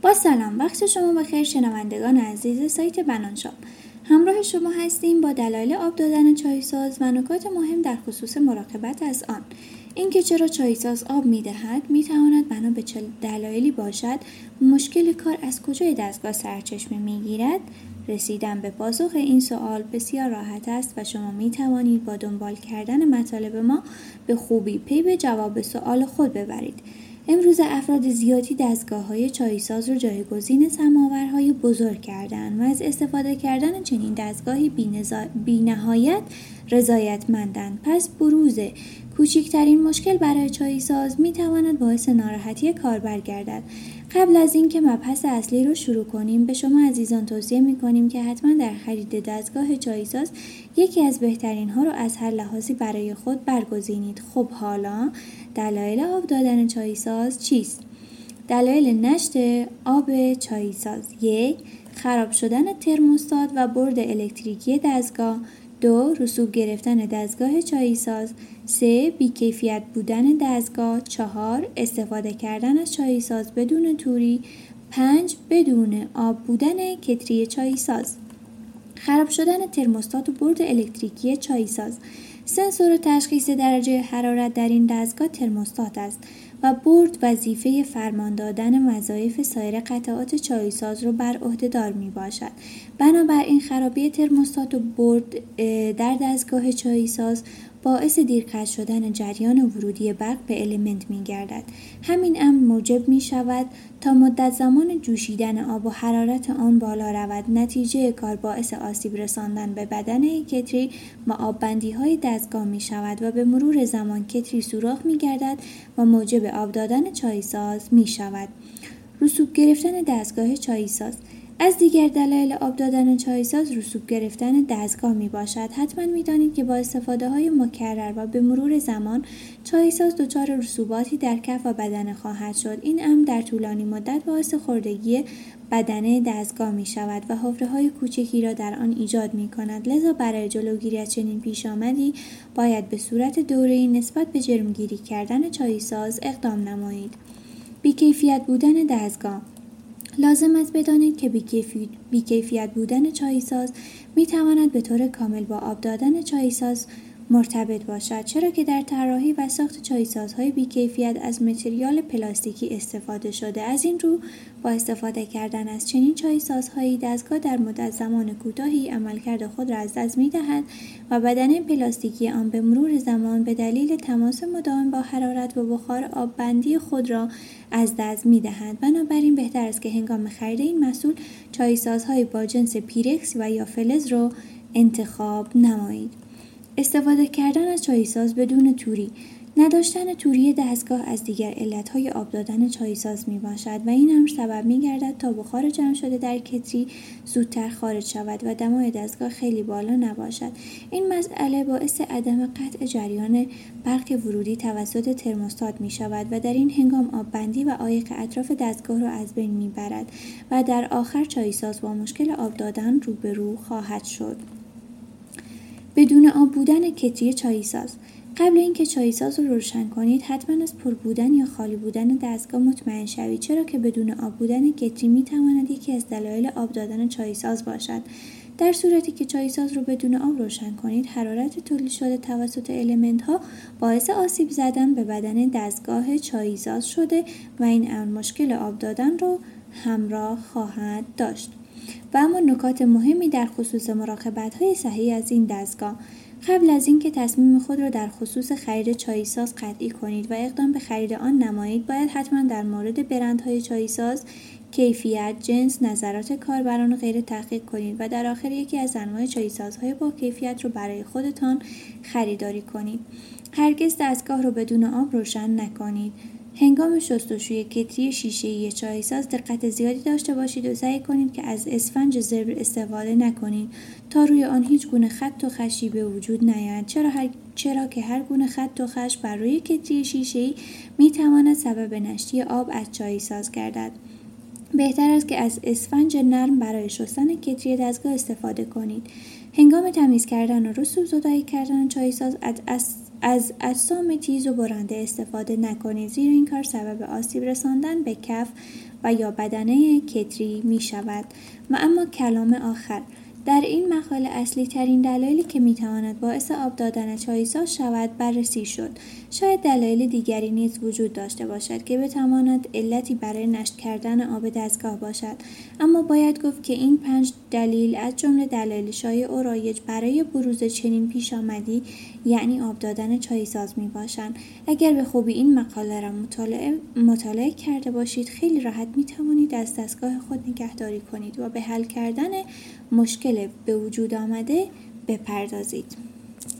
با سلام، وقت شما بخیر شنوندگان عزیز سایت بنان شاپ. همراه شما هستیم با دلایل آب دادن چای‌ساز و نکات مهم در خصوص مراقبت از آن. اینکه چرا چای‌ساز آب می‌دهد می‌تواند بنا به چه دلایلی باشد، مشکل کار از کجای دستگاه سرچشمه می‌گیرد. رسیدن به پاسخ این سوال بسیار راحت است و شما می‌توانید با دنبال کردن مطالب ما به خوبی پی به جواب سوال خود ببرید. امروز افراد زیادی دستگاه‌های چای‌ساز را جایگزین سماورهای بزرگ کردند و از استفاده کردن چنین دستگاهی بی‌نهایت رضایتمندند. پس بروز کوچکترین مشکل برای چای‌ساز می‌تواند باعث ناراحتی کاربر گردد. قبل از اینکه مبحث اصلی رو شروع کنیم، به شما عزیزان توصیه می‌کنیم که حتما در خرید دستگاه چای‌ساز یکی از بهترین ها رو از هر لحاظی برای خود برگزینید. خب حالا دلایل آب دادن چای‌ساز چیست؟ دلایل نشت آب چای‌ساز: 1. خراب شدن ترموستات و برد الکتریکی دستگاه. 2. رسوب گرفتن دستگاه چای‌ساز. 3. بی‌کیفیت بودن دستگاه. 4. استفاده کردن از چای‌ساز بدون توری. 5. بدون آب بودن کتری چای‌ساز. خراب شدن ترموستات و برد الکتریکی چای‌ساز. سنسور تشخیص درجه حرارت در این دستگاه ترموستات است و برد وظیفه فرمان دادن وظایف سایر قطعات چای‌ساز را بر عهده دار میباشد. بنابراین خرابی ترموستات و برد در دستگاه چای‌ساز باعث دیر قطع شدن جریان ورودی برق به المنت می‌گردد. همین امر موجب می‌شود تا مدت زمان جوشیدن آب و حرارت آن بالا رود. نتیجه کار باعث آسیب رساندن به بدنه کتری و آببندی‌های دستگاه می‌شود و به مرور زمان کتری سوراخ می‌گردد و موجب آب دادن چای‌ساز می‌شود. رسوب گرفتن دستگاه چای‌ساز: از دیگر دلایل آب دادن چای‌ساز رسوب گرفتن دستگاه می باشد. حتما می دانید که با استفاده های مکرر و به مرور زمان چای‌ساز دچار رسوباتی در کف و بدنه خواهد شد. این امر در طولانی مدت باعث خوردگی بدنه دستگاه می شود و حفره های کوچکی را در آن ایجاد می کند. لذا برای جلوگیری از چنین پیش آمدی باید به صورت دوره‌ای نسبت به جرمگیری کردن چای‌ساز اقدام نمایید. بی‌کیفیت بودن دستگاه: لازم است بدانید که بی‌کیفیت بودن چای‌ساز می‌تواند به طور کامل با آب دادن چای‌ساز مرتبط باشد، چرا که در طراحی و ساخت چای‌سازهای بی‌کیفیت از متریال پلاستیکی استفاده شده. از این رو با استفاده کردن از چنین چای‌سازهایی دستگاه در مدت زمان کوتاهی عملکرد خود را از دست می‌دهد و بدنه پلاستیکی آن به مرور زمان به دلیل تماس مداوم با حرارت و بخار آب بندی خود را از دست می‌دهد. بنابراین بهتر است که هنگام خرید این محصول چای‌سازهای با جنس پیرکس و یا فلز را انتخاب نمایید. استفاده کردن از چای‌ساز بدون توری: نداشتن توری دستگاه از دیگر علتهای آب دادن چای‌ساز می باشد و این امر سبب می گردد تا بخار جمع شده در کتری زودتر خارج شود و دمای دستگاه خیلی بالا نباشد. این مسئله باعث عدم قطع جریان برق ورودی توسط ترموستات می شود و در این هنگام آب بندی و عایق اطراف دستگاه را از بین می برد و در آخر چای‌ساز با مشکل آب دادن روبرو خواهد شد. بدون آب بودن کتری چای‌ساز: قبل اینکه چای‌ساز رو روشن کنید حتما از پر بودن یا خالی بودن دستگاه مطمئن شوید، چرا که بدون آب بودن کتری میتواند یکی از دلایل آب دادن چای‌ساز باشد. در صورتی که چای‌ساز رو بدون آب روشن کنید، حرارت تولید شده توسط المنت‌ها باعث آسیب زدن به بدن دستگاه چای‌ساز شده و این امر مشکل آب دادن رو همراه خواهد داشت. و اما نکات مهمی در خصوص مراقبت‌های صحیح از این دستگاه: قبل از اینکه تصمیم خود را در خصوص خرید چای‌ساز قطعی کنید و اقدام به خرید آن نمایید، باید حتما در مورد برندهای چای‌ساز، کیفیت، جنس، نظرات کاربران و غیره تحقیق کنید و در آخر یکی از انواع چای‌سازهای با کیفیت را برای خودتان خریداری کنید. هرگز دستگاه را بدون آب روشن نکنید. هنگام شستشوی کتری شیشه‌ای چای‌ساز دقت زیادی داشته باشید و سعی کنید که از اسفنج زبر استفاده نکنید تا روی آن هیچ گونه خط و خشی به وجود نیاید، چرا که هر گونه خط و خش بر روی کتری شیشه‌ای می‌تواند سبب نشتی آب از چای‌ساز گردد. بهتر است که از اسفنج نرم برای شستن کتری دستگاه استفاده کنید. هنگام تمیز کردن و رسوب زدایی کردن چای‌ساز از اجسام تیز و برنده استفاده نکنید، زیرا این کار سبب آسیب رساندن به کف و یا بدنه کتری می شود. و اما کلام آخر: در این مقاله اصلی ترین دلایلی که می تواند باعث آب دادن چاییساز شود بررسی شد. شاید دلایل دیگری نیز وجود داشته باشد که بتواند علتی برای نشت کردن آب دستگاه باشد، اما باید گفت که این 5 دلیل از جمله دلایل شایع و رایج برای بروز چنین پیش آمدی، یعنی آب دادن چاییساز می باشند. اگر به خوبی این مقاله را مطالعه کرده باشید، خیلی راحت می توانید از دستگاه خود نگهداری کنید و به حل کردن مشکل به وجود آمده بپردازید.